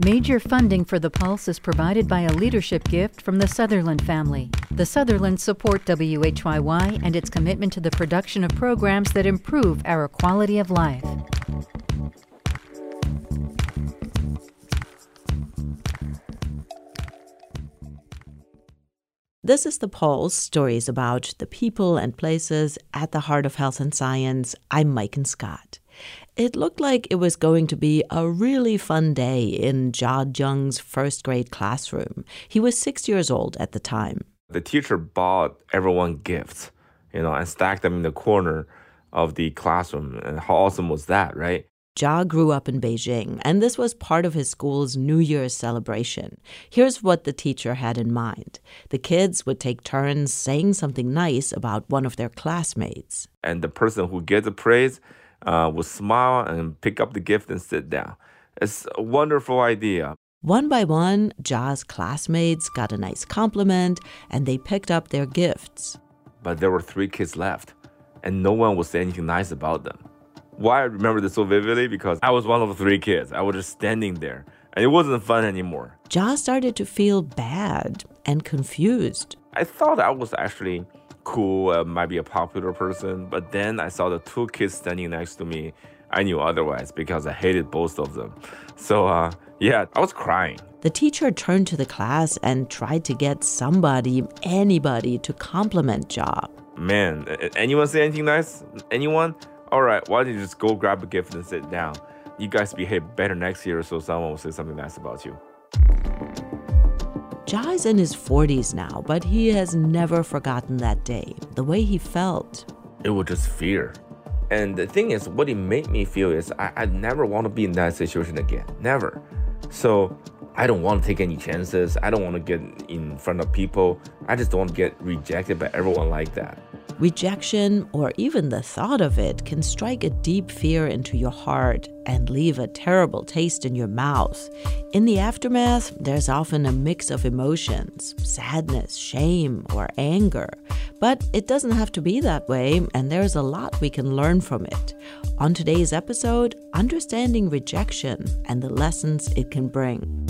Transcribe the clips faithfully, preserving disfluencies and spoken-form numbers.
Major funding for The Pulse is provided by a leadership gift from the Sutherland family. The Sutherlands support W H Y Y and its commitment to the production of programs that improve our quality of life. This is The Pulse, stories about the people and places at the heart of health and science. I'm Maiken Scott. It looked like it was going to be a really fun day in Jia Jung's first grade classroom. He was six years old at the time. The teacher bought everyone gifts, you know, and stacked them in the corner of the classroom. And how awesome was that, right? Jia grew up in Beijing, and this was part of his school's New Year's celebration. Here's what the teacher had in mind. The kids would take turns saying something nice about one of their classmates. And the person who gets the praise uh, would smile and pick up the gift and sit down. It's a wonderful idea. One by one, Jia's classmates got a nice compliment, and they picked up their gifts. But there were three kids left, and no one would say anything nice about them. Why I remember this so vividly? Because I was one of the three kids. I was just standing there, and it wasn't fun anymore. Jia started to feel bad and confused. I thought I was actually cool, uh, might be a popular person, but then I saw the two kids standing next to me. I knew otherwise because I hated both of them. So, uh, yeah, I was crying. The teacher turned to the class and tried to get somebody, anybody, to compliment Jia. Man, anyone say anything nice? Anyone? All right, why don't you just go grab a gift and sit down? You guys behave better next year so someone will say something nice about you. Jia is in his forties now, but he has never forgotten that day, the way he felt. It was just fear. And the thing is, what it made me feel is I, I never want to be in that situation again. Never. So I don't want to take any chances. I don't want to get in front of people. I just don't want to get rejected by everyone like that. Rejection, or even the thought of it, can strike a deep fear into your heart and leave a terrible taste in your mouth. In the aftermath, there's often a mix of emotions, sadness, shame, or anger. But it doesn't have to be that way, and there's a lot we can learn from it. On today's episode, understanding rejection and the lessons it can bring.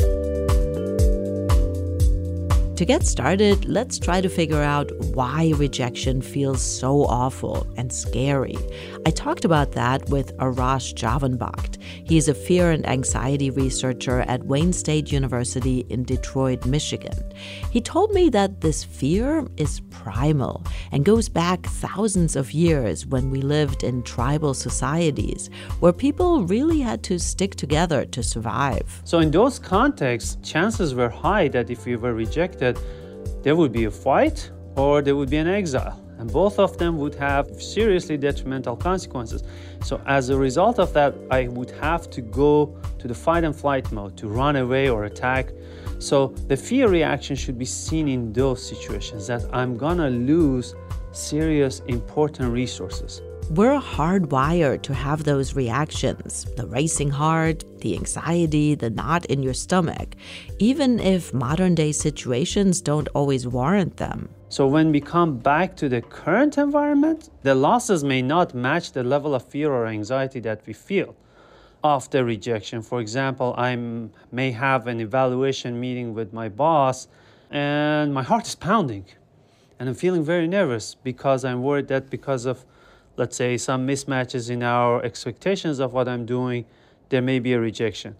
To get started, let's try to figure out why rejection feels so awful and scary. I talked about that with Arash Javanbakht. He's a fear and anxiety researcher at Wayne State University in Detroit, Michigan. He told me that this fear is primal and goes back thousands of years when we lived in tribal societies where people really had to stick together to survive. So in those contexts, chances were high that if we were rejected, there would be a fight or there would be an exile. And both of them would have seriously detrimental consequences. So as a result of that, I would have to go to the fight and flight mode, to run away or attack. So the fear reaction should be seen in those situations, that I'm gonna lose serious, important resources. We're hardwired to have those reactions, the racing heart, the anxiety, the knot in your stomach, even if modern-day situations don't always warrant them. So when we come back to the current environment, the losses may not match the level of fear or anxiety that we feel after rejection. For example, I may have an evaluation meeting with my boss and my heart is pounding and I'm feeling very nervous because I'm worried that because of, let's say, some mismatches in our expectations of what I'm doing, there may be a rejection.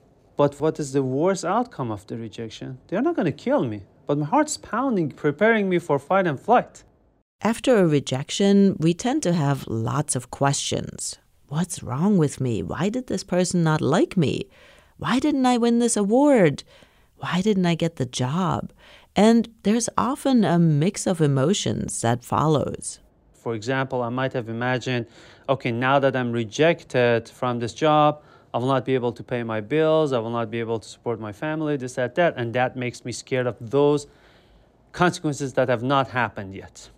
But what is the worst outcome of the rejection? They're not going to kill me, but my heart's pounding, preparing me for fight and flight. After a rejection, we tend to have lots of questions. What's wrong with me? Why did this person not like me? Why didn't I win this award? Why didn't I get the job? And there's often a mix of emotions that follows. For example, I might have imagined, okay, now that I'm rejected from this job, I will not be able to pay my bills, I will not be able to support my family, this, that, that, and that makes me scared of those consequences that have not happened yet.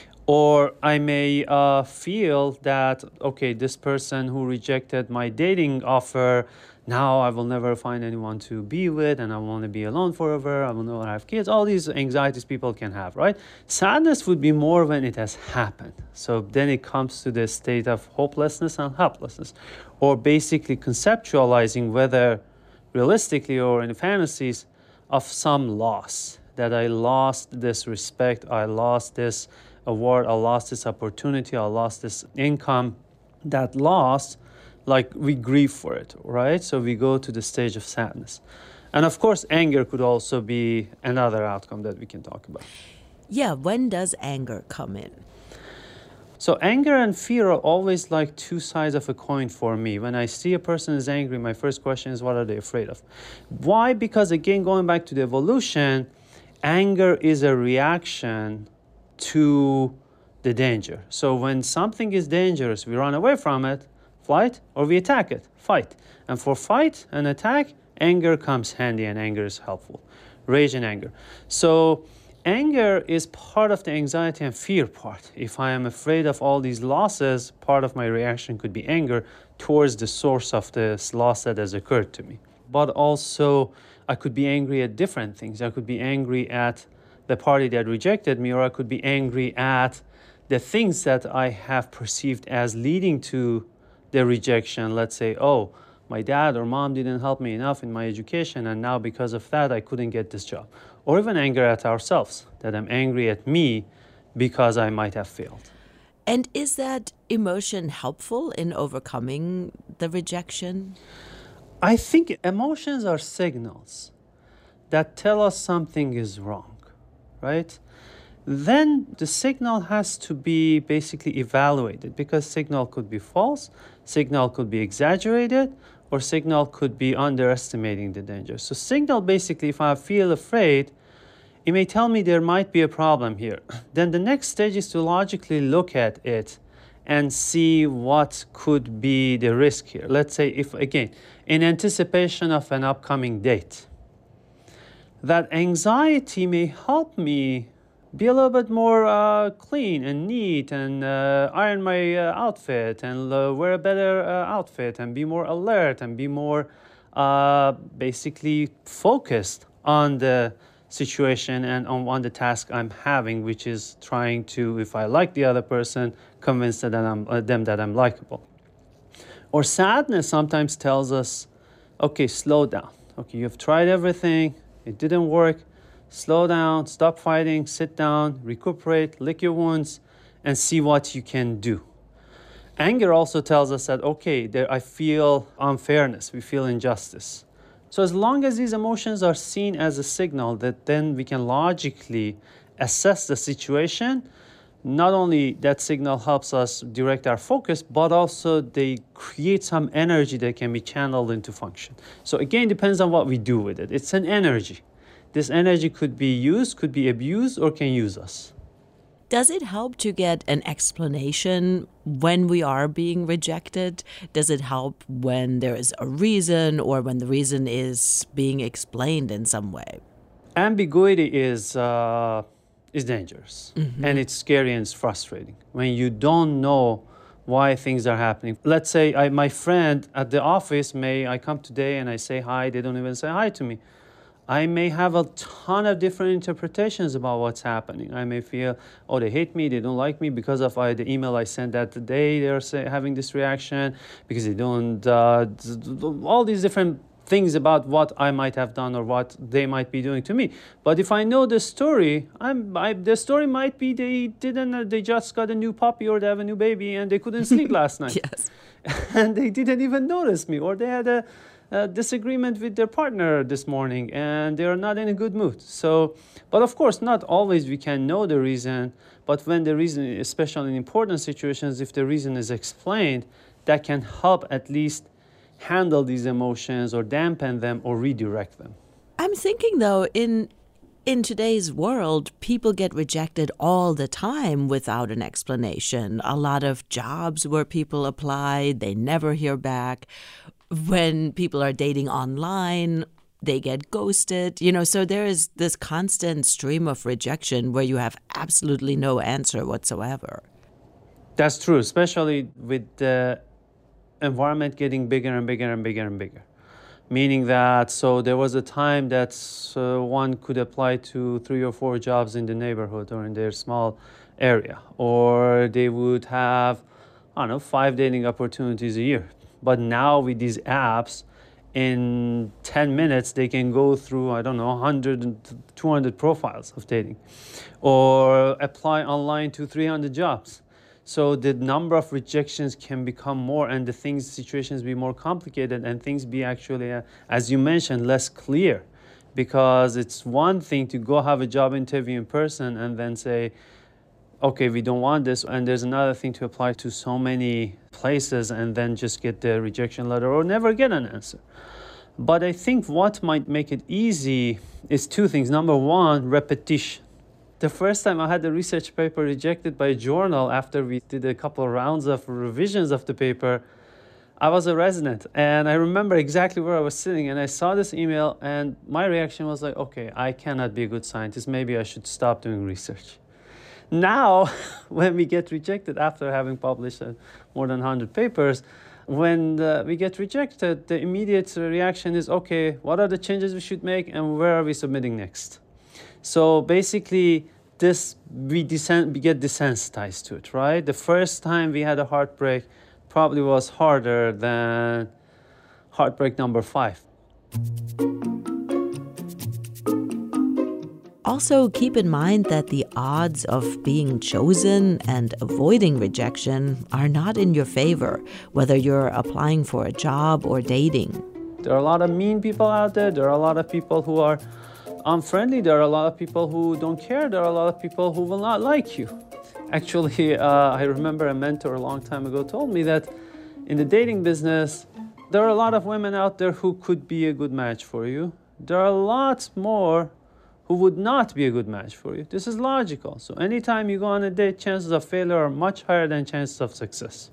Or I may uh, feel that, okay, this person who rejected my dating offer, now I will never find anyone to be with and I want to be alone forever, I will never have kids, all these anxieties people can have, right? Sadness would be more when it has happened. So then it comes to the state of hopelessness and helplessness, or basically conceptualizing whether realistically or in fantasies, of some loss, that I lost this respect, I lost this award, I lost this opportunity, I lost this income. That loss, like we grieve for it, right? So we go to the stage of sadness. And of course, anger could also be another outcome that we can talk about. Yeah, when does anger come in? So anger and fear are always like two sides of a coin for me. When I see a person is angry, my first question is, what are they afraid of? Why? Because again, going back to the evolution, anger is a reaction to the danger. So when something is dangerous, we run away from it, flight, or we attack it, fight. And for fight and attack, anger comes handy, and anger is helpful. Rage and anger. So anger is part of the anxiety and fear part. If I am afraid of all these losses, part of my reaction could be anger towards the source of this loss that has occurred to me. But also, I could be angry at different things. I could be angry at the party that rejected me, or I could be angry at the things that I have perceived as leading to the rejection. Let's say, oh, my dad or mom didn't help me enough in my education, and now because of that, I couldn't get this job. Or even anger at ourselves, that I'm angry at me because I might have failed. And is that emotion helpful in overcoming the rejection? I think emotions are signals that tell us something is wrong, right? Then the signal has to be basically evaluated, because signal could be false, signal could be exaggerated, or signal could be underestimating the danger. So signal, basically, if I feel afraid, it may tell me there might be a problem here. Then the next stage is to logically look at it and see what could be the risk here. Let's say if, again, in anticipation of an upcoming date, that anxiety may help me be a little bit more uh, clean and neat, and uh, iron my uh, outfit, and uh, wear a better uh, outfit, and be more alert, and be more uh, basically focused on the situation and on, on the task I'm having, which is trying to, if I like the other person, convince that I'm, uh, them that I'm likable. Or sadness sometimes tells us, okay, slow down. Okay, you've tried everything, it didn't work. Slow down, stop fighting, sit down, recuperate, lick your wounds, and see what you can do. Anger also tells us that, okay, there, I feel unfairness, we feel injustice. So as long as these emotions are seen as a signal, that then we can logically assess the situation, not only that signal helps us direct our focus, but also they create some energy that can be channeled into function. So again, depends on what we do with it. It's an energy. This energy could be used, could be abused, or can use us. Does it help to get an explanation when we are being rejected? Does it help when there is a reason, or when the reason is being explained in some way? Ambiguity is uh, is dangerous, mm-hmm. and it's scary and it's frustrating when you don't know why things are happening. Let's say I, my friend at the office may, I come today and I say hi, they don't even say hi to me. I may have a ton of different interpretations about what's happening. I may feel, oh, they hate me, they don't like me because of I, the email I sent that day, they're say, having this reaction, because they don't, uh, all these different things about what I might have done or what they might be doing to me. But if I know the story, I'm, I, the story might be they didn't, they just got a new puppy, or they have a new baby and they couldn't sleep last night. Yes. And they didn't even notice me, or they had a, a disagreement with their partner this morning and they are not in a good mood. So, but of course, not always we can know the reason, but when the reason, especially in important situations, if the reason is explained, that can help at least handle these emotions or dampen them or redirect them. I'm thinking, though, in in today's world, people get rejected all the time without an explanation. A lot of jobs where people apply, they never hear back. When people are dating online, they get ghosted. You know, so there is this constant stream of rejection where you have absolutely no answer whatsoever. That's true, especially with the environment getting bigger and bigger and bigger and bigger. Meaning that, so there was a time that uh, one could apply to three or four jobs in the neighborhood or in their small area. Or they would have, I don't know, five dating opportunities a year. But now with these apps, in ten minutes, they can go through, I don't know, one hundred, two hundred profiles of dating, or apply online to three hundred jobs. So the number of rejections can become more, and the things, situations be more complicated, and things be actually, uh, as you mentioned, less clear. Because it's one thing to go have a job interview in person and then say, okay, we don't want this. And there's another thing to apply to so many places and then just get the rejection letter or never get an answer. But I think what might make it easy is two things. Number one, repetition. The first time I had the research paper rejected by a journal after we did a couple of rounds of revisions of the paper, I was a resident, and I remember exactly where I was sitting, and I saw this email, and my reaction was like, okay, I cannot be a good scientist. Maybe I should stop doing research. Now, when we get rejected after having published uh, more than one hundred papers, when uh, we get rejected, the immediate reaction is, okay, what are the changes we should make, and where are we submitting next? So basically, this we, desen- we get desensitized to it, right? The first time we had a heartbreak probably was harder than heartbreak number five. Also, keep in mind that the odds of being chosen and avoiding rejection are not in your favor, whether you're applying for a job or dating. There are a lot of mean people out there. There are a lot of people who are unfriendly. There are a lot of people who don't care. There are a lot of people who will not like you. Actually, uh, I remember a mentor a long time ago told me that in the dating business, there are a lot of women out there who could be a good match for you. There are lots more who would not be a good match for you. This is logical. So anytime you go on a date, chances of failure are much higher than chances of success.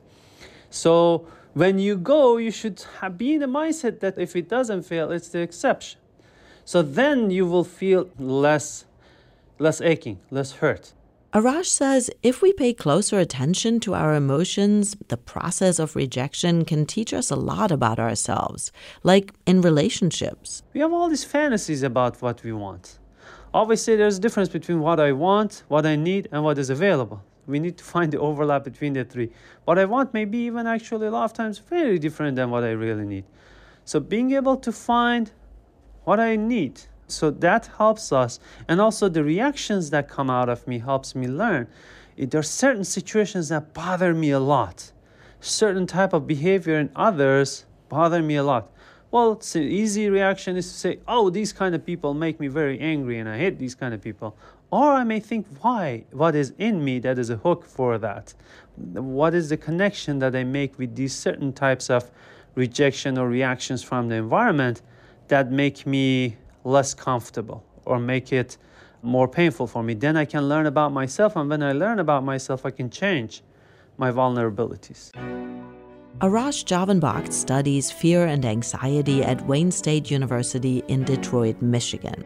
So when you go, you should have, be in the mindset that if it doesn't fail, it's the exception. So then you will feel less, less aching, less hurt. Arash says if we pay closer attention to our emotions, the process of rejection can teach us a lot about ourselves, like in relationships. We have all these fantasies about what we want. Obviously, there's a difference between what I want, what I need, and what is available. We need to find the overlap between the three. What I want may be even actually a lot of times very different than what I really need. So being able to find what I need, so that helps us. And also the reactions that come out of me helps me learn. There are certain situations that bother me a lot. Certain type of behavior in others bother me a lot. Well, it's an easy reaction is to say, oh, these kind of people make me very angry and I hate these kind of people. Or I may think, why? What is in me that is a hook for that? What is the connection that I make with these certain types of rejection or reactions from the environment that make me less comfortable or make it more painful for me? Then I can learn about myself, and when I learn about myself, I can change my vulnerabilities. Arash Javanbakht studies fear and anxiety at Wayne State University in Detroit, Michigan.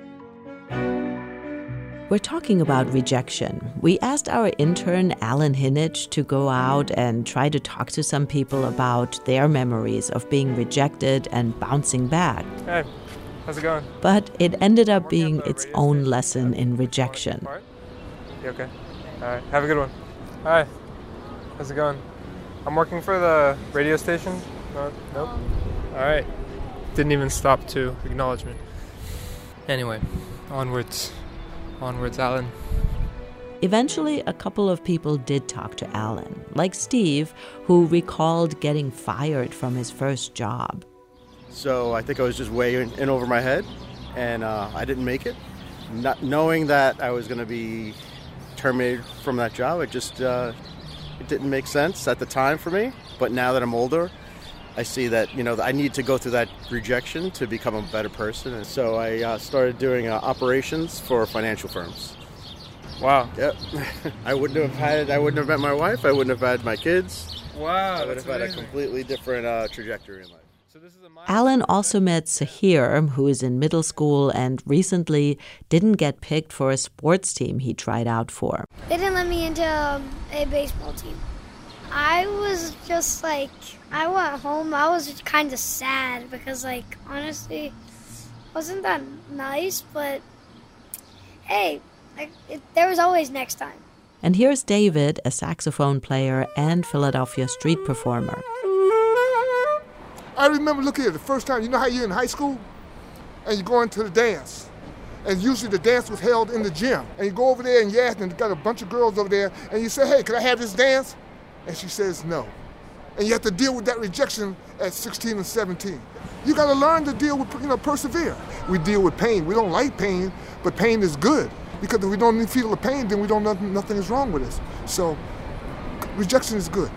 We're talking about rejection. We asked our intern, Alan Hinich, to go out and try to talk to some people about their memories of being rejected and bouncing back. Hey. How's it going? But it ended up being its own lesson in rejection. You okay? All right. Have a good one. Hi. How's it going? I'm working for the radio station. No, nope. All right. Didn't even stop to acknowledge me. Anyway, onwards. Onwards, Alan. Eventually, a couple of people did talk to Alan, like Steve, who recalled getting fired from his first job. So I think I was just way in, in over my head, and uh, I didn't make it. Not knowing that I was going to be terminated from that job, it just uh, it didn't make sense at the time for me. But now that I'm older, I see that, you know, I need to go through that rejection to become a better person. And so I uh, started doing uh, operations for financial firms. Wow. Yep. I wouldn't have had, I wouldn't have met my wife. I wouldn't have had my kids. Wow. I would have had a completely different uh, trajectory in life. Alan also met Sahir, who is in middle school and recently didn't get picked for a sports team he tried out for. They didn't let me into um, a baseball team. I was just like, I went home, I was kind of sad because, like, honestly, wasn't that nice, but hey, I, it, there was always next time. And here's David, a saxophone player and Philadelphia street performer. I remember, look here, the first time, you know how you're in high school and you go into the dance, and usually the dance was held in the gym, and you go over there and you ask, and you got a bunch of girls over there, and you say, hey, can I have this dance? And she says no. And you have to deal with that rejection at sixteen and seventeen. You got to learn to deal with, you know, persevere. We deal with pain. We don't like pain, but pain is good, because if we don't feel the pain, then we don't know nothing is wrong with us. So rejection is good.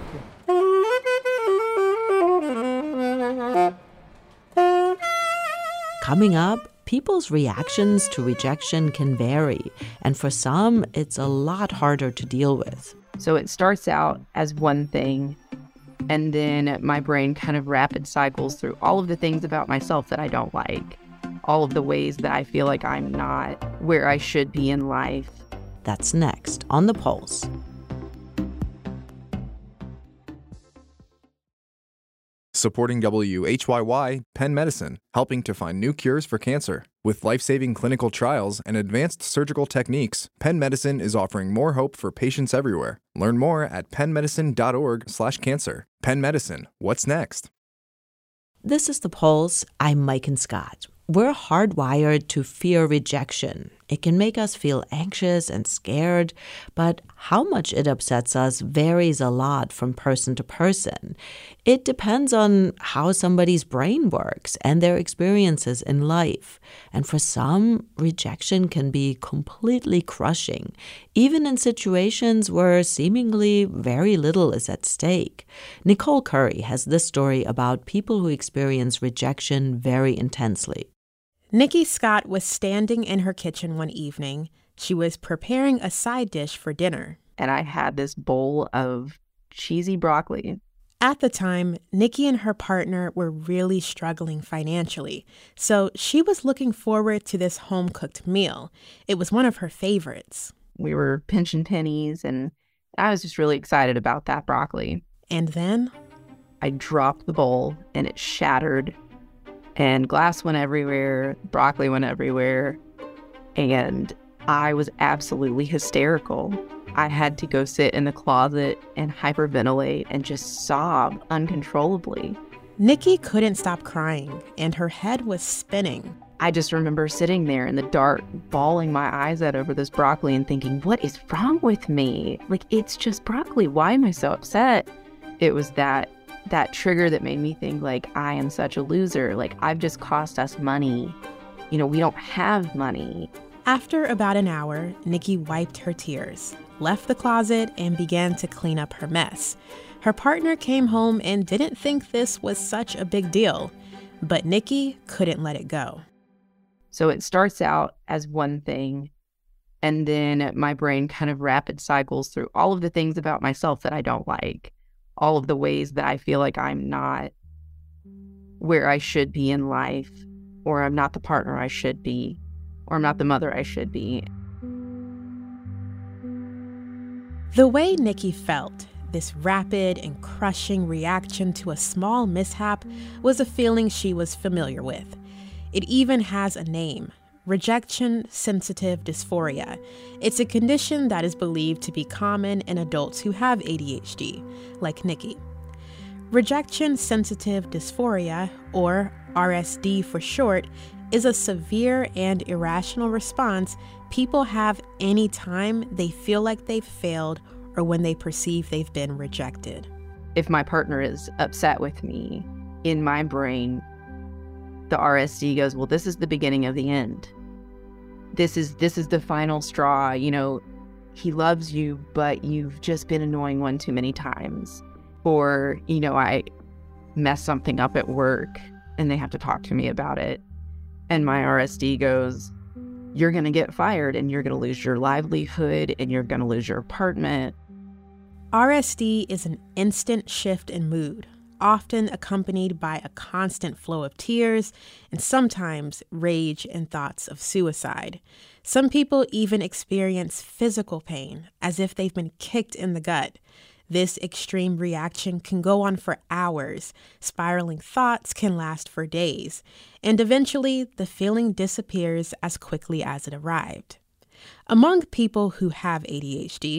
Coming up, people's reactions to rejection can vary, and for some, it's a lot harder to deal with. So it starts out as one thing, and then my brain kind of rapid cycles through all of the things about myself that I don't like, all of the ways that I feel like I'm not where I should be in life. That's next on The Pulse. Supporting W H Y Y, Penn Medicine, helping to find new cures for cancer. With life-saving clinical trials and advanced surgical techniques, Penn Medicine is offering more hope for patients everywhere. Learn more at pennmedicine.org slash cancer. Penn Medicine, what's next? This is The Pulse. I'm Maiken Scott. We're hardwired to fear rejection. It can make us feel anxious and scared, but how much it upsets us varies a lot from person to person. It depends on how somebody's brain works and their experiences in life. And for some, rejection can be completely crushing, even in situations where seemingly very little is at stake. Nicole Curry has this story about people who experience rejection very intensely. Nikki Scott was standing in her kitchen one evening. She was preparing a side dish for dinner. And I had this bowl of cheesy broccoli. At the time, Nikki and her partner were really struggling financially, so she was looking forward to this home-cooked meal. It was one of her favorites. We were pinching pennies, and I was just really excited about that broccoli. And then? I dropped the bowl, and it shattered. And glass went everywhere, broccoli went everywhere, and I was absolutely hysterical. I had to go sit in the closet and hyperventilate and just sob uncontrollably. Nikki couldn't stop crying, and her head was spinning. I just remember sitting there in the dark, bawling my eyes out over this broccoli and thinking, what is wrong with me? Like, it's just broccoli. Why am I so upset? It was that that trigger that made me think, like, I am such a loser. Like, I've just cost us money. You know, we don't have money. After about an hour, Nikki wiped her tears, left the closet, and began to clean up her mess. Her partner came home and didn't think this was such a big deal, but Nikki couldn't let it go. So it starts out as one thing, and then my brain kind of rapid cycles through all of the things about myself that I don't like. All of the ways that I feel like I'm not where I should be in life, or I'm not the partner I should be, or I'm not the mother I should be. The way Nikki felt, this rapid and crushing reaction to a small mishap, was a feeling she was familiar with. It even has a name: rejection-sensitive dysphoria. It's a condition that is believed to be common in adults who have A D H D, like Nikki. Rejection-sensitive dysphoria, or R S D for short, is a severe and irrational response people have anytime they feel like they've failed or when they perceive they've been rejected. If my partner is upset with me, in my brain, the R S D goes, well, this is the beginning of the end. This is this is the final straw. You know, he loves you, but you've just been annoying one too many times. Or, you know, I mess something up at work and they have to talk to me about it. And my R S D goes, you're going to get fired and you're going to lose your livelihood and you're going to lose your apartment. R S D is an instant shift in mood, often accompanied by a constant flow of tears and sometimes rage and thoughts of suicide. Some people even experience physical pain, as if they've been kicked in the gut. This extreme reaction can go on for hours. Spiraling thoughts can last for days, and eventually the feeling disappears as quickly as it arrived. Among people who have A D H D,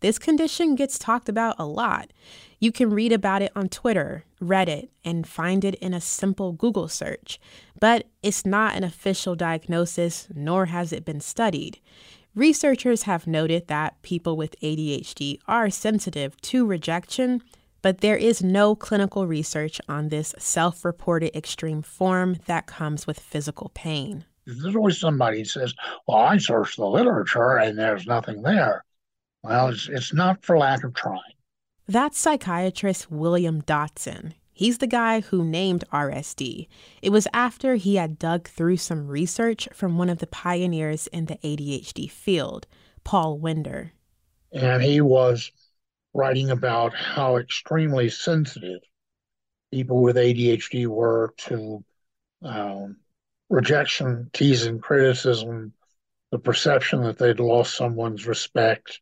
this condition gets talked about a lot. You can read about it on Twitter, Reddit, and find it in a simple Google search. But it's not an official diagnosis, nor has it been studied. Researchers have noted that people with A D H D are sensitive to rejection, but there is no clinical research on this self-reported extreme form that comes with physical pain. There's always somebody who says, well, I searched the literature and there's nothing there. Well, it's, it's not for lack of trying. That's psychiatrist William Dotson. He's the guy who named R S D. It was after he had dug through some research from one of the pioneers in the A D H D field, Paul Winder. And he was writing about how extremely sensitive people with A D H D were to um, rejection, teasing, criticism, the perception that they'd lost someone's respect,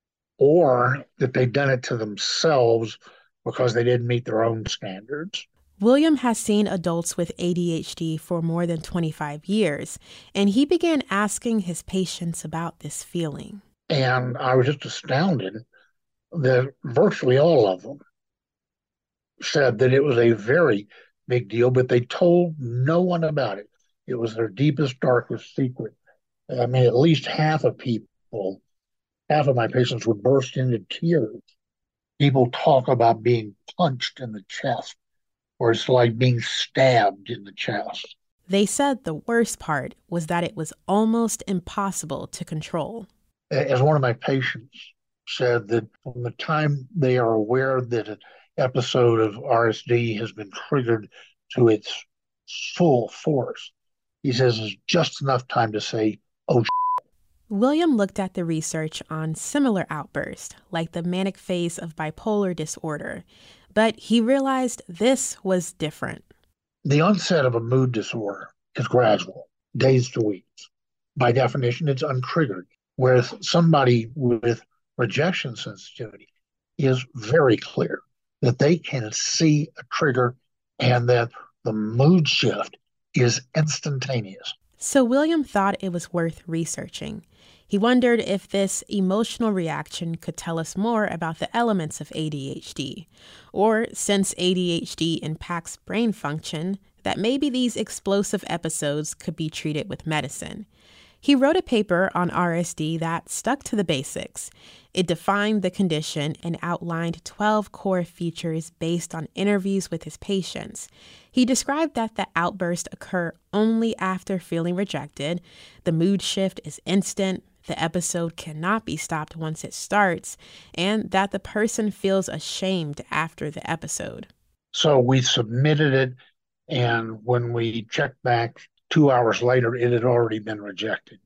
or that they'd done it to themselves because they didn't meet their own standards. William has seen adults with A D H D for more than twenty-five years, and he began asking his patients about this feeling. And I was just astounded that virtually all of them said that it was a very big deal, but they told no one about it. It was their deepest, darkest secret. I mean, at least half of people, half of my patients would burst into tears. People talk about being punched in the chest, or it's like being stabbed in the chest. They said the worst part was that it was almost impossible to control. As one of my patients said, that from the time they are aware that an episode of R S D has been triggered to its full force, he says it's just enough time to say, oh, shit. William looked at the research on similar outbursts, like the manic phase of bipolar disorder, but he realized this was different. The onset of a mood disorder is gradual, days to weeks. By definition, it's untriggered, whereas somebody with rejection sensitivity is very clear that they can see a trigger and that the mood shift is instantaneous. So William thought it was worth researching. He wondered if this emotional reaction could tell us more about the elements of A D H D, or since A D H D impacts brain function, that maybe these explosive episodes could be treated with medicine. He wrote a paper on R S D that stuck to the basics. It defined the condition and outlined twelve core features based on interviews with his patients. He described that the outbursts occur only after feeling rejected, the mood shift is instant, the episode cannot be stopped once it starts, and that the person feels ashamed after the episode. So we submitted it, and when we checked back two hours later, it had already been rejected.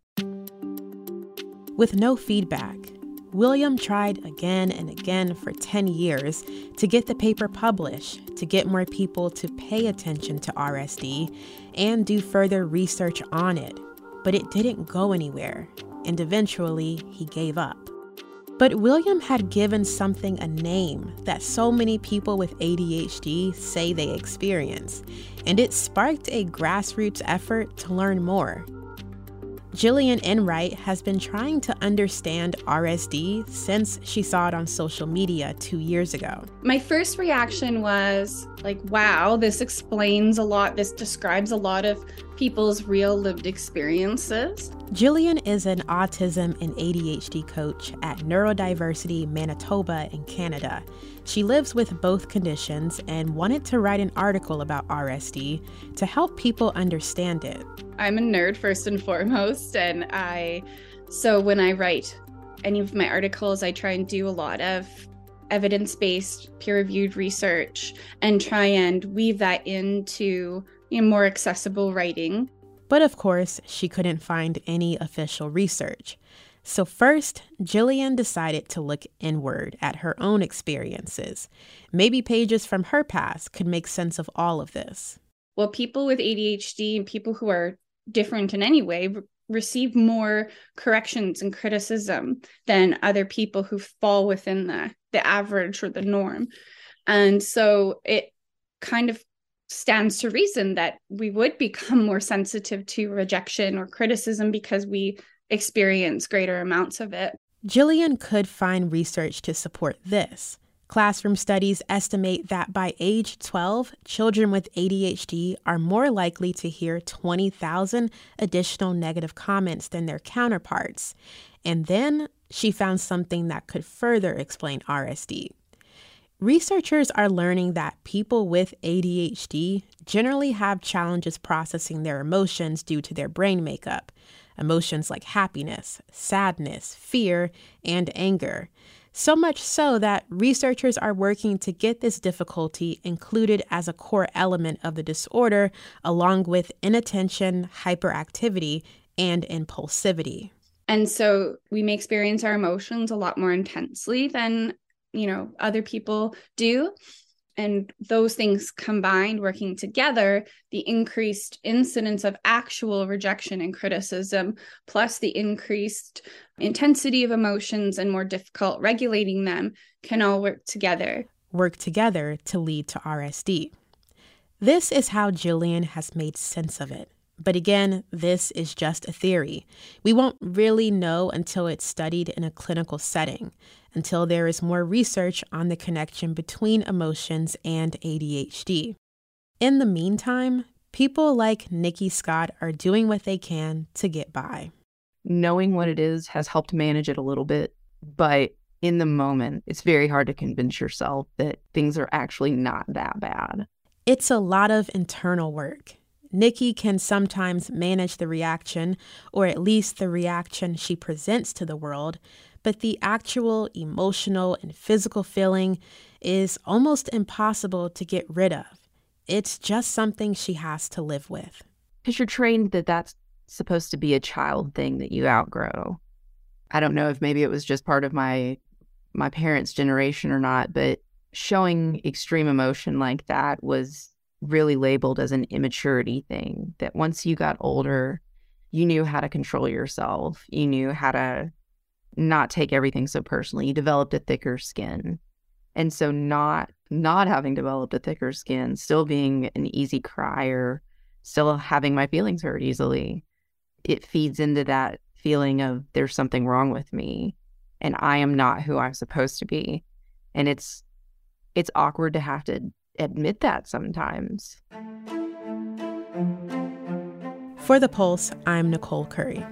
With no feedback, William tried again and again for ten years to get the paper published, to get more people to pay attention to R S D and do further research on it. But it didn't go anywhere, and eventually he gave up. But William had given something a name that so many people with A D H D say they experience, and it sparked a grassroots effort to learn more. Jillian Enright has been trying to understand R S D since she saw it on social media two years ago. My first reaction was like, wow, this explains a lot. This describes a lot of people's real lived experiences. Jillian is an autism and A D H D coach at Neurodiversity Manitoba in Canada. She lives with both conditions and wanted to write an article about R S D to help people understand it. I'm a nerd first and foremost, and I, so when I write any of my articles, I try and do a lot of evidence-based, peer-reviewed research and try and weave that into, you know, more accessible writing. But of course, she couldn't find any official research. So first, Jillian decided to look inward at her own experiences. Maybe pages from her past could make sense of all of this. Well, people with A D H D and people who are different in any way re- receive more corrections and criticism than other people who fall within the, the average or the norm. And so it kind of stands to reason that we would become more sensitive to rejection or criticism because we experience greater amounts of it. Jillian could find research to support this. Classroom studies estimate that by age twelve, children with A D H D are more likely to hear twenty thousand additional negative comments than their counterparts. And then she found something that could further explain R S D. Researchers are learning that people with A D H D generally have challenges processing their emotions due to their brain makeup. Emotions like happiness, sadness, fear, and anger. So much so that researchers are working to get this difficulty included as a core element of the disorder, along with inattention, hyperactivity, and impulsivity. And so we may experience our emotions a lot more intensely than, you know, other people do. And those things combined, working together, the increased incidence of actual rejection and criticism, plus the increased intensity of emotions and more difficult regulating them, can all work together. Work together to lead to R S D. This is how Jillian has made sense of it. But again, this is just a theory. We won't really know until it's studied in a clinical setting, until there is more research on the connection between emotions and A D H D. In the meantime, people like Nikki Scott are doing what they can to get by. Knowing what it is has helped manage it a little bit, but in the moment, it's very hard to convince yourself that things are actually not that bad. It's a lot of internal work. Nikki can sometimes manage the reaction, or at least the reaction she presents to the world, but the actual emotional and physical feeling is almost impossible to get rid of. It's just something she has to live with. Because you're trained that that's supposed to be a child thing that you outgrow. I don't know if maybe it was just part of my my parents' generation or not, but showing extreme emotion like that was really labeled as an immaturity thing, that once you got older, you knew how to control yourself. You knew how to not take everything so personally. You developed a thicker skin. And so not not having developed a thicker skin, still being an easy crier, still having my feelings hurt easily, it feeds into that feeling of there's something wrong with me and I am not who I'm supposed to be. And it's it's awkward to have to admit that sometimes. For The Pulse, I'm Nicole Curry.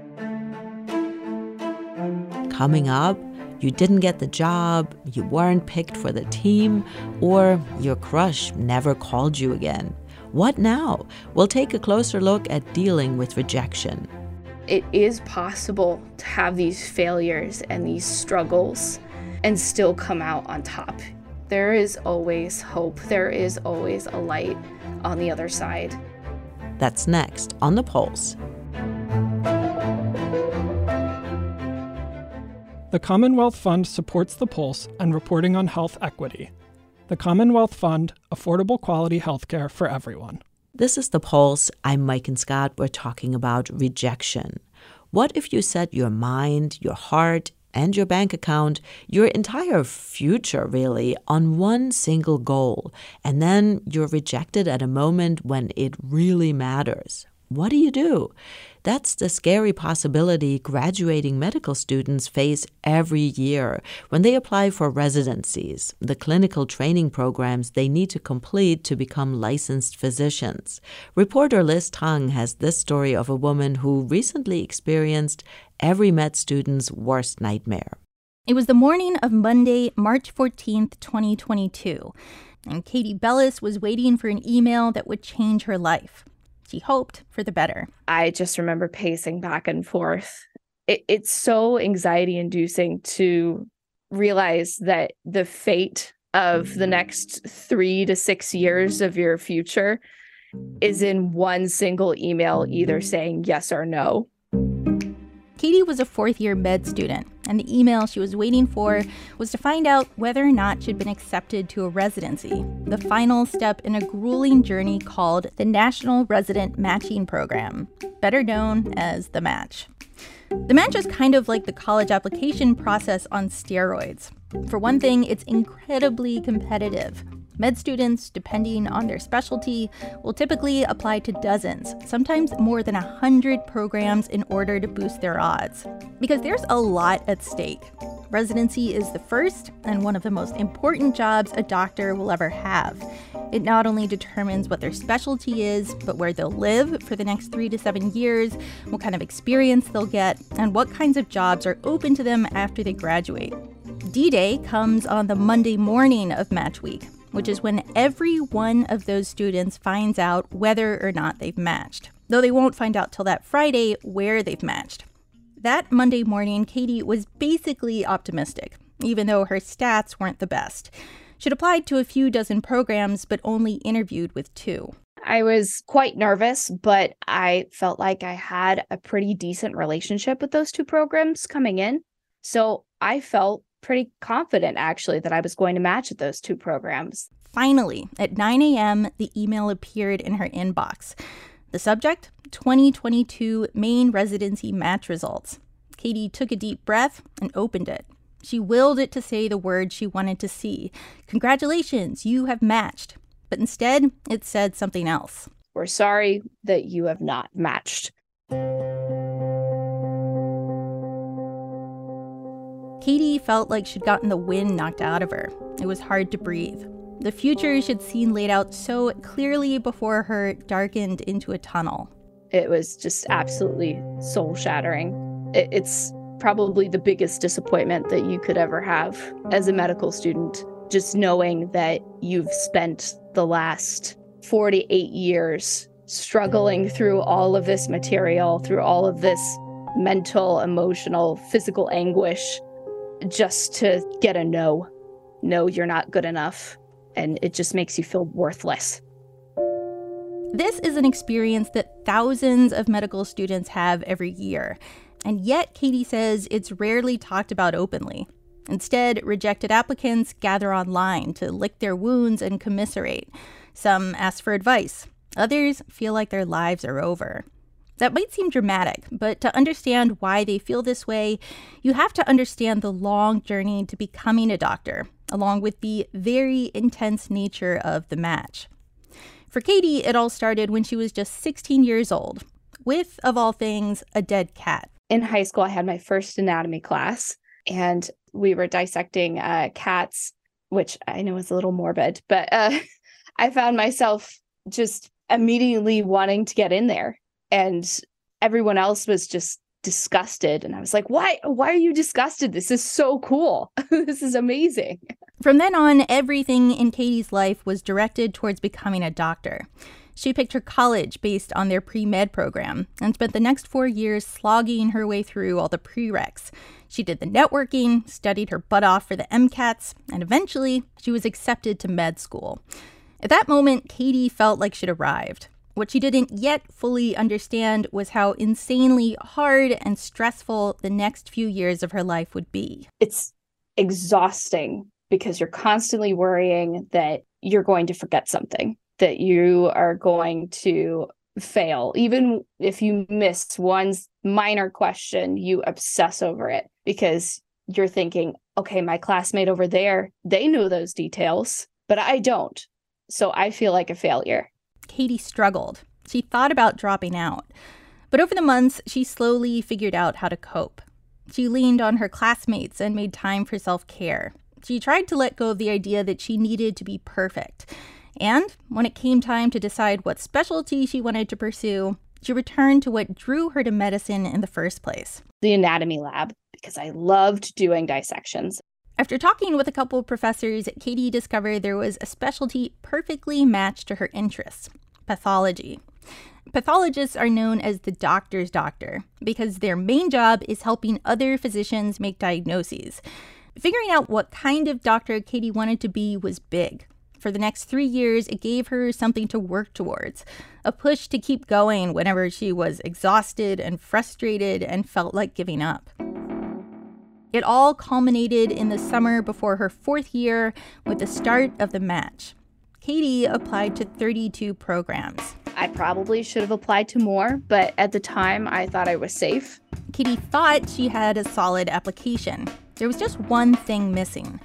Coming up, you didn't get the job, you weren't picked for the team, or your crush never called you again. What now? We'll take a closer look at dealing with rejection. It is possible to have these failures and these struggles and still come out on top. There is always hope. There is always a light on the other side. That's next on The Pulse. The Commonwealth Fund supports The Pulse and reporting on health equity. The Commonwealth Fund, affordable quality healthcare for everyone. This is The Pulse. I'm Mike and Scott. We're talking about rejection. What if you set your mind, your heart, and your bank account, your entire future really, on one single goal, and then you're rejected at a moment when it really matters? What do you do? That's the scary possibility graduating medical students face every year when they apply for residencies, the clinical training programs they need to complete to become licensed physicians. Reporter Liz Tong has this story of a woman who recently experienced every med student's worst nightmare. It was the morning of Monday, March fourteenth, twenty twenty-two, and Katie Bellis was waiting for an email that would change her life. She hoped for the better. I just remember pacing back and forth. It, it's so anxiety-inducing to realize that the fate of the next three to six years of your future is in one single email, either saying yes or no. Katie was a fourth-year med student, and the email she was waiting for was to find out whether or not she'd been accepted to a residency, the final step in a grueling journey called the National Resident Matching Program, better known as the Match. The Match is kind of like the college application process on steroids. For one thing, it's incredibly competitive. Med students, depending on their specialty, will typically apply to dozens, sometimes more than one hundred programs in order to boost their odds. Because there's a lot at stake. Residency is the first and one of the most important jobs a doctor will ever have. It not only determines what their specialty is, but where they'll live for the next three to seven years, what kind of experience they'll get, and what kinds of jobs are open to them after they graduate. D-Day comes on the Monday morning of match week, which is when every one of those students finds out whether or not they've matched, though they won't find out till that Friday where they've matched. That Monday morning, Katie was basically optimistic, even though her stats weren't the best. She'd applied to a few dozen programs, but only interviewed with two. I was quite nervous, but I felt like I had a pretty decent relationship with those two programs coming in. So I felt pretty confident, actually, that I was going to match at those two programs. Finally, at nine a.m., the email appeared in her inbox. The subject? twenty twenty-two Maine residency match results. Katie took a deep breath and opened it. She willed it to say the word she wanted to see. Congratulations, you have matched. But instead, it said something else. We're sorry that you have not matched. Katie felt like she'd gotten the wind knocked out of her. It was hard to breathe. The future she'd seen laid out so clearly before her darkened into a tunnel. It was just absolutely soul-shattering. It's probably the biggest disappointment that you could ever have as a medical student, just knowing that you've spent the last forty-eight years struggling through all of this material, through all of this mental, emotional, physical anguish, just to get a no. No, you're not good enough. And it just makes you feel worthless. This is an experience that thousands of medical students have every year. And yet, Katie says it's rarely talked about openly. Instead, rejected applicants gather online to lick their wounds and commiserate. Some ask for advice. Others feel like their lives are over. That might seem dramatic, but to understand why they feel this way, you have to understand the long journey to becoming a doctor, along with the very intense nature of the match. For Katie, it all started when she was just sixteen years old, with, of all things, a dead cat. In high school, I had my first anatomy class, and we were dissecting uh, cats, which I know is a little morbid, but uh, I found myself just immediately wanting to get in there. And everyone else was just disgusted. And I was like, why, why are you disgusted? This is so cool. This is amazing. From then on, everything in Katie's life was directed towards becoming a doctor. She picked her college based on their pre-med program and spent the next four years slogging her way through all the prereqs. She did the networking, studied her butt off for the MCATs, and eventually she was accepted to med school. At that moment, Katie felt like she'd arrived. What she didn't yet fully understand was how insanely hard and stressful the next few years of her life would be. It's exhausting because you're constantly worrying that you're going to forget something, that you are going to fail. Even if you miss one minor question, you obsess over it because you're thinking, okay, my classmate over there, they knew those details, but I don't. So I feel like a failure. Katie struggled. She thought about dropping out. But over the months, she slowly figured out how to cope. She leaned on her classmates and made time for self-care. She tried to let go of the idea that she needed to be perfect. And when it came time to decide what specialty she wanted to pursue, she returned to what drew her to medicine in the first place. The anatomy lab, because I loved doing dissections. After talking with a couple of professors, Katie discovered there was a specialty perfectly matched to her interests: pathology. Pathologists are known as the doctor's doctor because their main job is helping other physicians make diagnoses. Figuring out what kind of doctor Katie wanted to be was big. For the next three years, it gave her something to work towards, a push to keep going whenever she was exhausted and frustrated and felt like giving up. It all culminated in the summer before her fourth year with the start of the match. Katie applied to thirty-two programs. I probably should have applied to more, but at the time I thought I was safe. Katie thought she had a solid application. There was just one thing missing: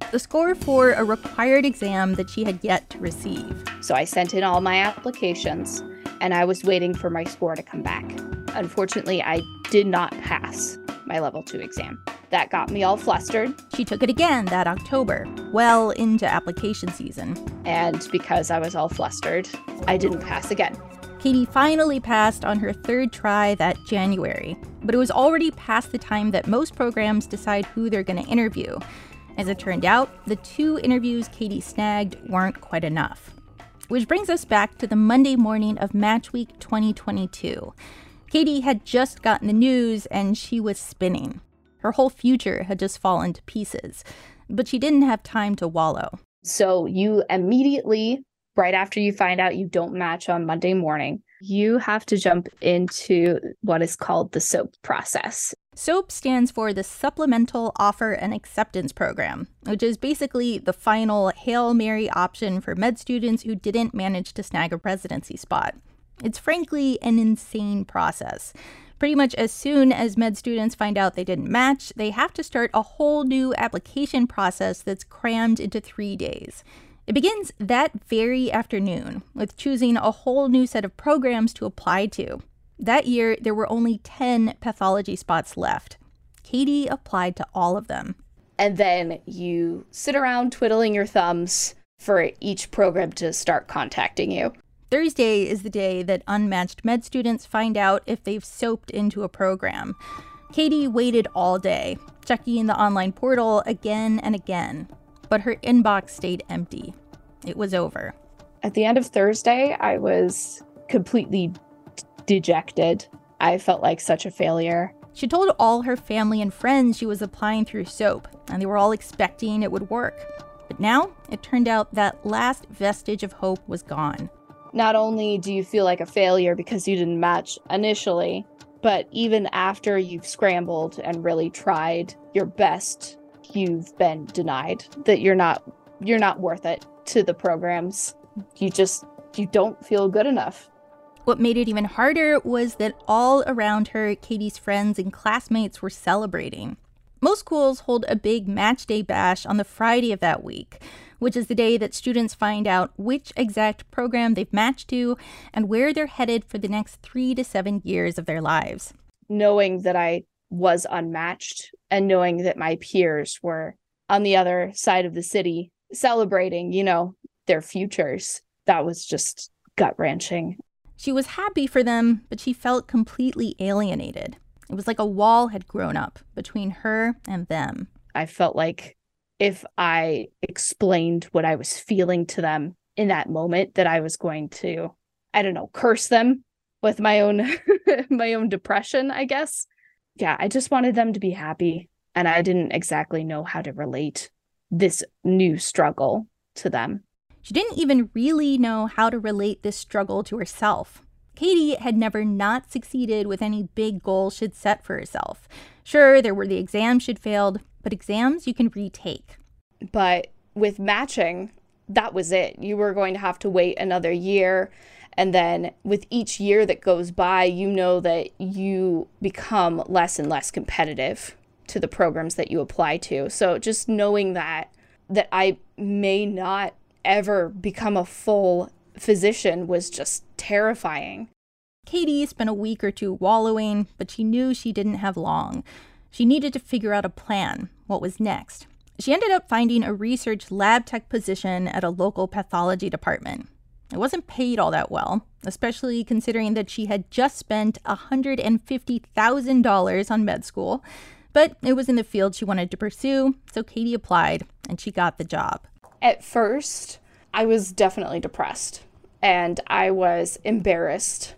the score for a required exam that she had yet to receive. So I sent in all my applications, and I was waiting for my score to come back. Unfortunately, I did not pass my level two exam. That got me all flustered. She took it again that October, well into application season. And because I was all flustered, I didn't pass again. Katie finally passed on her third try that January, but it was already past the time that most programs decide who they're going to interview. As it turned out, the two interviews Katie snagged weren't quite enough. Which brings us back to the Monday morning of Match Week twenty twenty-two. Katie had just gotten the news and she was spinning. Her whole future had just fallen to pieces, but she didn't have time to wallow. So you immediately, right after you find out you don't match on Monday morning, you have to jump into what is called the SOAP process. SOAP stands for the Supplemental Offer and Acceptance Program, which is basically the final Hail Mary option for med students who didn't manage to snag a residency spot. It's frankly an insane process. Pretty much as soon as med students find out they didn't match, they have to start a whole new application process that's crammed into three days. It begins that very afternoon with choosing a whole new set of programs to apply to. That year, there were only ten pathology spots left. Katie applied to all of them. And then you sit around twiddling your thumbs for each program to start contacting you. Thursday is the day that unmatched med students find out if they've soaped into a program. Katie waited all day, checking the online portal again and again, but her inbox stayed empty. It was over. At the end of Thursday, I was completely d- dejected. I felt like such a failure. She told all her family and friends she was applying through SOAP, and they were all expecting it would work. But now, it turned out that last vestige of hope was gone. Not only do you feel like a failure because you didn't match initially, but even after you've scrambled and really tried your best, you've been denied, that you're not you're not worth it to the programs. You just you don't feel good enough. What made it even harder was that all around her, Katie's friends and classmates were celebrating. Most schools hold a big match day bash on the Friday of that week, which is the day that students find out which exact program they've matched to and where they're headed for the next three to seven years of their lives. Knowing that I was unmatched and knowing that my peers were on the other side of the city celebrating, you know, their futures, that was just gut-wrenching. She was happy for them, but she felt completely alienated. It was like a wall had grown up between her and them. I felt like if I explained what I was feeling to them in that moment, that I was going to, I don't know, curse them with my own my own depression, I guess. Yeah, I just wanted them to be happy, and I didn't exactly know how to relate this new struggle to them. She didn't even really know how to relate this struggle to herself. Katie had never not succeeded with any big goal she'd set for herself. Sure, there were the exams she'd failed, but exams you can retake. But with matching, that was it. You were going to have to wait another year. And then with each year that goes by, you know that you become less and less competitive to the programs that you apply to. So just knowing that, that I may not ever become a full physician was just terrifying. Katie spent a week or two wallowing, but she knew she didn't have long. She needed to figure out a plan. What was next? She ended up finding a research lab tech position at a local pathology department. It wasn't paid all that well, especially considering that she had just spent one hundred fifty thousand dollars on med school, but it was in the field she wanted to pursue, so Katie applied, and she got the job. At first, I was definitely depressed, and I was embarrassed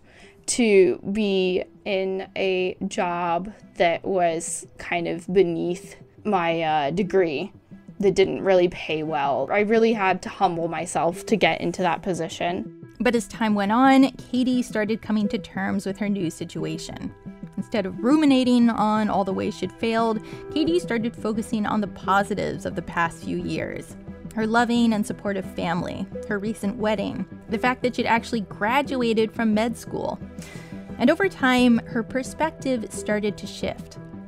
to be in a job that was kind of beneath my uh, degree, that didn't really pay well. I really had to humble myself to get into that position. But as time went on, Katie started coming to terms with her new situation. Instead of ruminating on all the ways she'd failed, Katie started focusing on the positives of the past few years. Her loving and supportive family, her recent wedding, the fact that she'd actually graduated from med school. And over time, her perspective started to shift.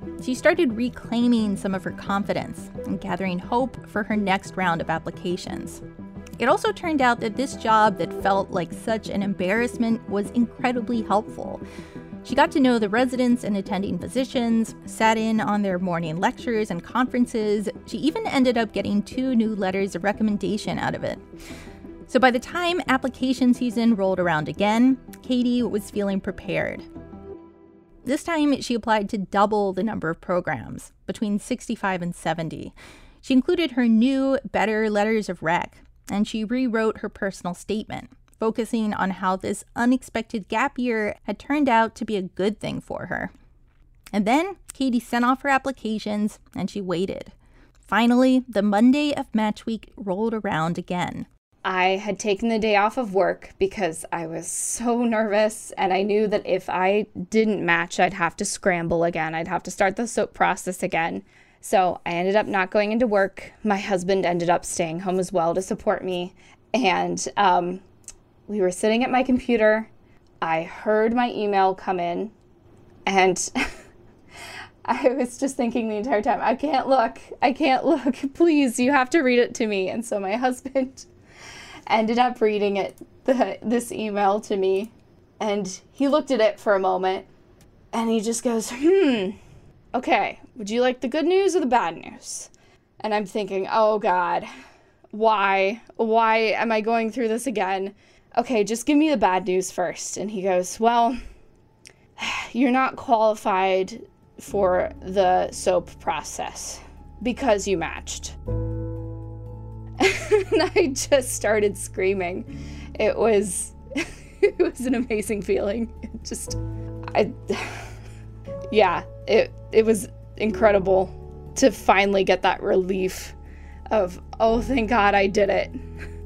she started reclaiming some of her confidence and gathering hope for her next round of applications. It also turned out that this job that felt like such an embarrassment was incredibly helpful. She got to know the residents and attending physicians, sat in on their morning lectures and conferences. She even ended up getting two new letters of recommendation out of it. So by the time application season rolled around again, Katie was feeling prepared. This time, she applied to double the number of programs, between sixty-five and seventy. She included her new, better letters of rec, and she rewrote her personal statement, focusing on how this unexpected gap year had turned out to be a good thing for her. And then Katie sent off her applications, and she waited. Finally, the Monday of match week rolled around again. I had taken the day off of work because I was so nervous, and I knew that if I didn't match, I'd have to scramble again. I'd have to start the soap process again. So I ended up not going into work. My husband ended up staying home as well to support me. And um, we were sitting at my computer. I heard my email come in, and I was just thinking the entire time, I can't look. I can't look. Please, you have to read it to me. And so my husband ended up reading it, the, this email to me, and he looked at it for a moment, and he just goes, hmm, okay, would you like the good news or the bad news? And I'm thinking, oh God, why? Why am I going through this again? Okay, just give me the bad news first. And he goes, well, you're not qualified for the SOAP process because you matched. And I just started screaming. It was, it was an amazing feeling. It just, I, yeah, it, it was incredible to finally get that relief of, oh, thank God I did it.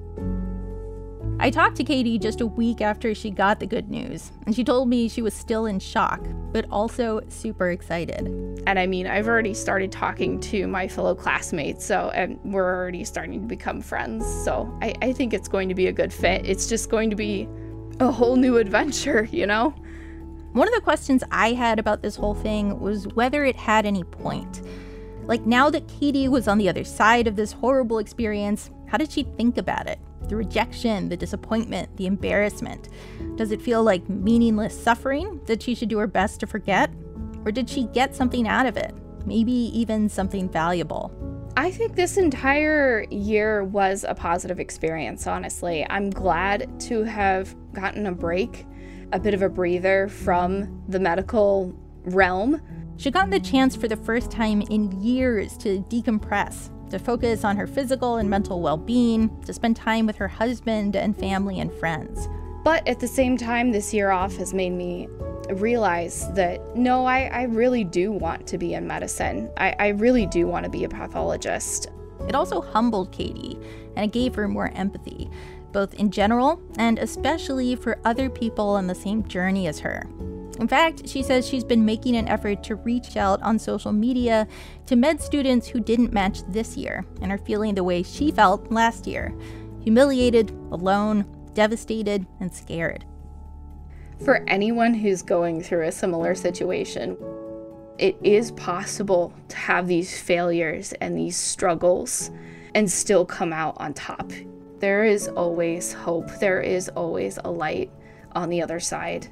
I talked to Katie just a week after she got the good news, and she told me she was still in shock, but also super excited. And I mean, I've already started talking to my fellow classmates, so and we're already starting to become friends. So I, I think it's going to be a good fit. It's just going to be a whole new adventure, you know? One of the questions I had about this whole thing was whether it had any point. Like, now that Katie was on the other side of this horrible experience, how did she think about it? The rejection, the disappointment, the embarrassment. Does it feel like meaningless suffering that she should do her best to forget? Or did she get something out of it? Maybe even something valuable? I think this entire year was a positive experience, honestly. I'm glad to have gotten a break, a bit of a breather from the medical realm. She'd gotten the chance for the first time in years to decompress, to focus on her physical and mental well-being, to spend time with her husband and family and friends. But at the same time, this year off has made me realize that, no, I, I really do want to be in medicine. I, I really do want to be a pathologist. It also humbled Katie, and it gave her more empathy, both in general and especially for other people on the same journey as her. In fact, she says she's been making an effort to reach out on social media to med students who didn't match this year and are feeling the way she felt last year, humiliated, alone, devastated, and scared. For anyone who's going through a similar situation, it is possible to have these failures and these struggles and still come out on top. There is always hope. There is always a light on the other side.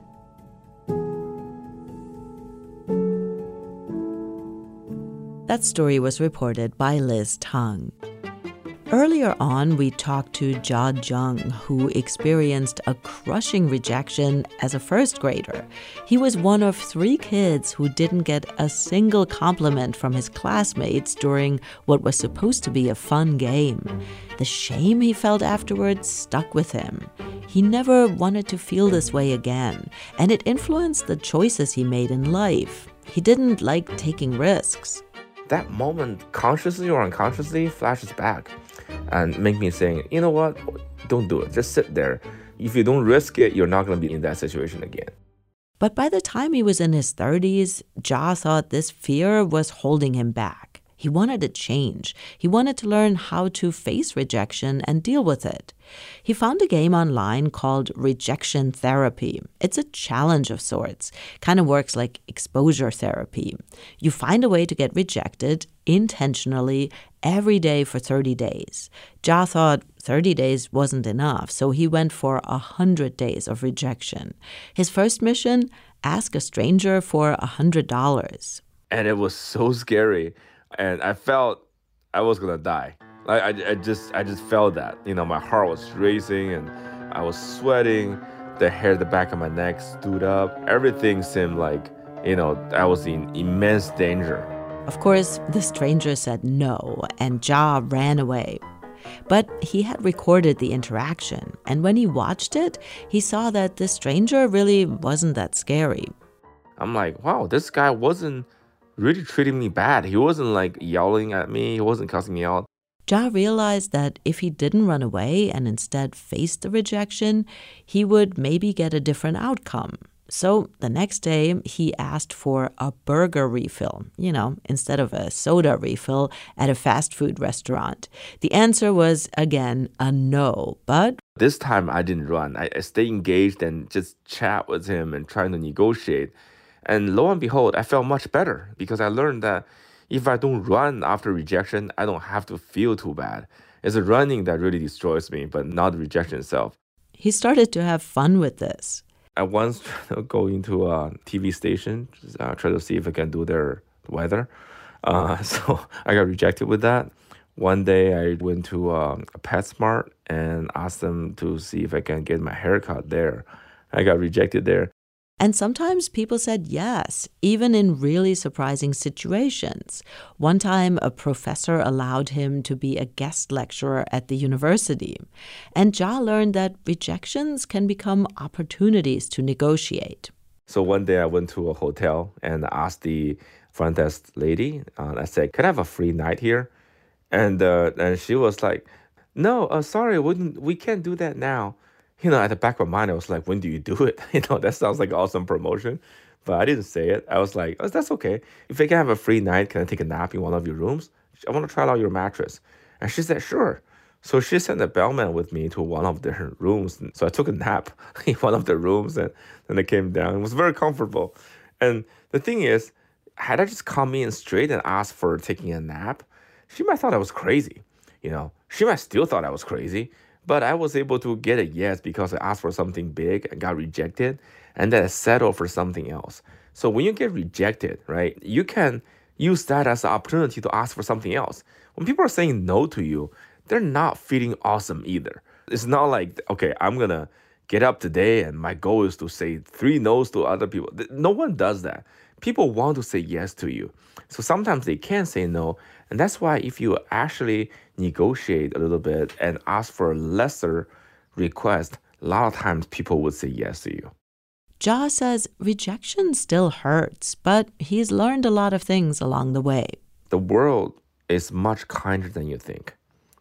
That story was reported by Liz Tung. Earlier on, we talked to Jia Jung, who experienced a crushing rejection as a first grader. He was one of three kids who didn't get a single compliment from his classmates during what was supposed to be a fun game. The shame he felt afterwards stuck with him. He never wanted to feel this way again, and it influenced the choices he made in life. He didn't like taking risks. That moment, consciously or unconsciously, flashes back and make me saying, you know what, don't do it. Just sit there. If you don't risk it, you're not going to be in that situation again. But by the time he was in his thirties, Jia thought this fear was holding him back. He wanted a change. He wanted to learn how to face rejection and deal with it. He found a game online called Rejection Therapy. It's a challenge of sorts. Kind of works like exposure therapy. You find a way to get rejected intentionally every day for thirty days. Jia thought thirty days wasn't enough, so he went for one hundred days of rejection. His first mission, ask a stranger for one hundred dollars. And it was so scary. And I felt I was going to die. I, I, I just I just felt that. You know, my heart was racing and I was sweating. The hair at the back of my neck stood up. Everything seemed like, you know, I was in immense danger. Of course, the stranger said no, and Jia ran away. But he had recorded the interaction, and when he watched it, he saw that the stranger really wasn't that scary. I'm like, wow, this guy wasn't really treating me bad. He wasn't like yelling at me. He wasn't cussing me out. Jia realized that if he didn't run away and instead faced the rejection, he would maybe get a different outcome. So the next day, he asked for a burger refill, you know, instead of a soda refill at a fast food restaurant. The answer was, again, a no, but... This time, I didn't run. I, I stayed engaged and just chat with him and trying to negotiate. And lo and behold, I felt much better because I learned that if I don't run after rejection, I don't have to feel too bad. It's the running that really destroys me, but not the rejection itself. He started to have fun with this. I once tried to go into a T V station, just, uh, try to see if I can do their weather. Uh, so I got rejected with that. One day I went to uh, a PetSmart and asked them to see if I can get my haircut there. I got rejected there. And sometimes people said yes, even in really surprising situations. One time, a professor allowed him to be a guest lecturer at the university. And Jia learned that rejections can become opportunities to negotiate. So one day I went to a hotel and asked the front desk lady, uh, I said, can I have a free night here? And uh, and she was like, no, uh, sorry, we, we can't do that now. You know, at the back of my mind, I was like, when do you do it? You know, that sounds like an awesome promotion. But I didn't say it. I was like, oh, that's okay. If I can have a free night, can I take a nap in one of your rooms? I want to try out your mattress. And she said, sure. So she sent a bellman with me to one of their rooms. So I took a nap in one of the rooms and then I came down. It was very comfortable. And the thing is, had I just come in straight and asked for taking a nap, she might have thought I was crazy. You know, she might still thought I was crazy. But I was able to get a yes because I asked for something big and got rejected, and then I settled for something else. So when you get rejected, right, you can use that as an opportunity to ask for something else. When people are saying no to you, they're not feeling awesome either. It's not like, okay, I'm going to get up today and my goal is to say three no's to other people. No one does that. People want to say yes to you. So sometimes they can say no. And that's why if you actually negotiate a little bit and ask for a lesser request, a lot of times people would say yes to you. Jia says rejection still hurts, but he's learned a lot of things along the way. The world is much kinder than you think.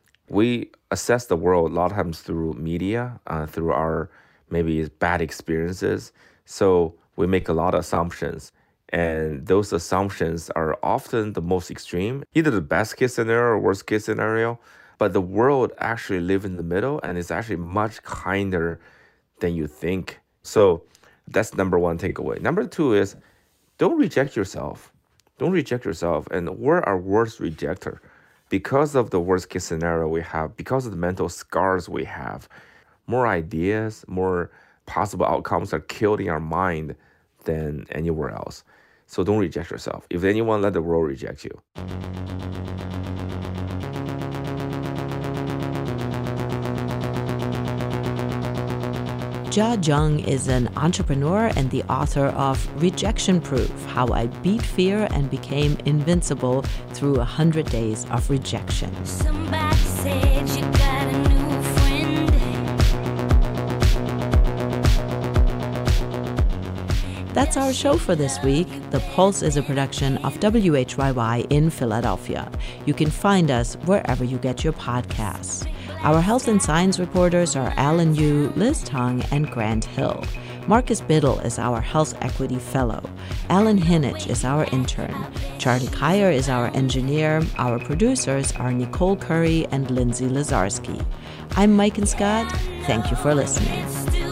We assess the world a lot of times through media, uh, through our maybe bad experiences. So we make a lot of assumptions. And those assumptions are often the most extreme, either the best case scenario or worst case scenario. But the world actually lives in the middle and it's actually much kinder than you think. So that's number one takeaway. Number two is don't reject yourself. Don't reject yourself. And we're our worst rejecter. Because of the worst case scenario we have, because of the mental scars we have, more ideas, more possible outcomes are killed in our mind than anywhere else. So don't reject yourself. If anyone, let the world reject you. Jia Zheng is an entrepreneur and the author of Rejection Proof: How I Beat Fear and Became Invincible Through one hundred Days of Rejection. Somebody said you got a new friend. That's our show for this week. The Pulse is a production of W H Y Y in Philadelphia. You can find us wherever you get your podcasts. Our health and science reporters are Alan Yu, Liz Tong, and Grant Hill. Marcus Biddle is our Health Equity Fellow. Alan Hinnage is our intern. Charlie Kyer is our engineer. Our producers are Nicole Curry and Lindsay Lazarski. I'm Mike and Scott. Thank you for listening.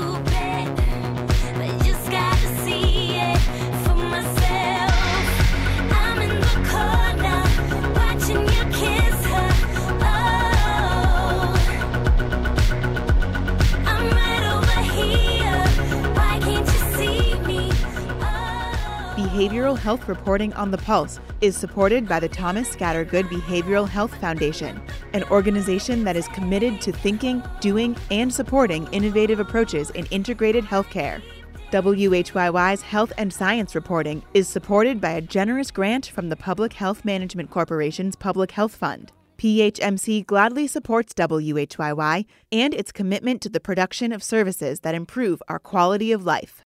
Behavioral Health Reporting on the Pulse is supported by the Thomas Scattergood Behavioral Health Foundation, an organization that is committed to thinking, doing, and supporting innovative approaches in integrated healthcare. W H Y Y's Health and Science Reporting is supported by a generous grant from the Public Health Management Corporation's Public Health Fund. P H M C gladly supports W H Y Y and its commitment to the production of services that improve our quality of life.